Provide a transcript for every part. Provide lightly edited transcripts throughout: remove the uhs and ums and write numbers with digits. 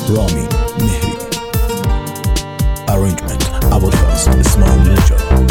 رامین مهری. Arrangement ابوالفضل اسماعیل نژاد.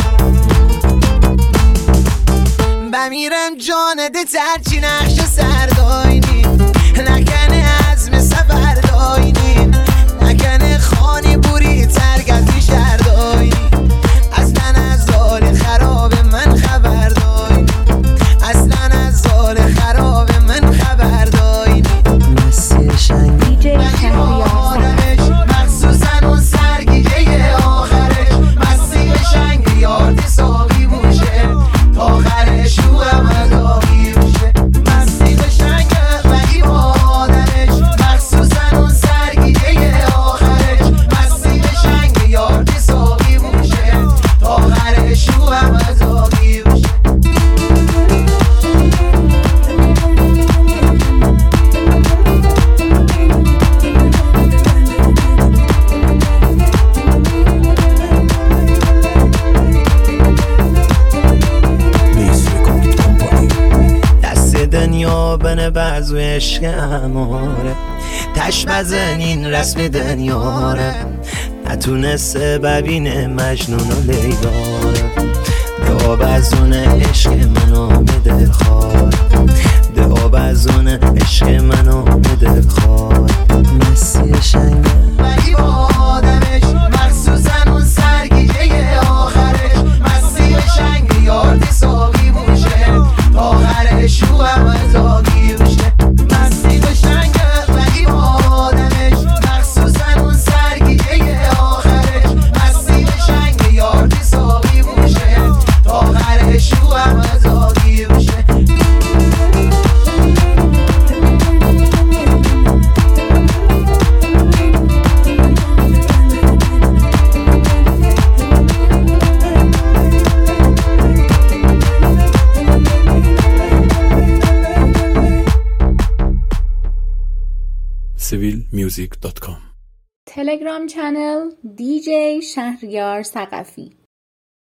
بمیرم جانده ترچی نقش سرداینی، نکنه عزم سفر داینی، نکنه خانی بوری ترگزی شرداینی، اصلا از زال خراب من خبر داینی، اصلا از زال خراب من خبر داینی. مسیر شنگی آدمش مخصوصا اون سرگیجه آخرش، مسیر شنگی آردی ساقی بوشه تا آخرش رو هم داغی بوشه. مسیر شنگی ولی با آدمش مخصوصا اون سرگیجه آخرش، مسیر شنگی آردی ساقی بوشه تا آخرش رو هم داغی بوشه. دنیا بنه بعضو عشق اماره، تش بزنین رسم دنیاره، نتونسته ببینه مجنون و لیلاره. دعا بزون عشق منو بده خوار، دعا بزون عشق منو بده خوار. مسیر شنگه ولی با آدمش مخصوصا اون سرگیجه آخرش، مسیر شنگه یاردی ساقی بوشه تا آخرش رو هم زاگی بوشه. مسیر شنگه ولی با آدمش مخصوصا اون سرگیجه آخرش، مسیر شنگه یاردی ساقی بوشه تا آخرش رو هم زاگی بوشه. civilmusic.com. تلگرام چنل DJ شهریار ثقفی.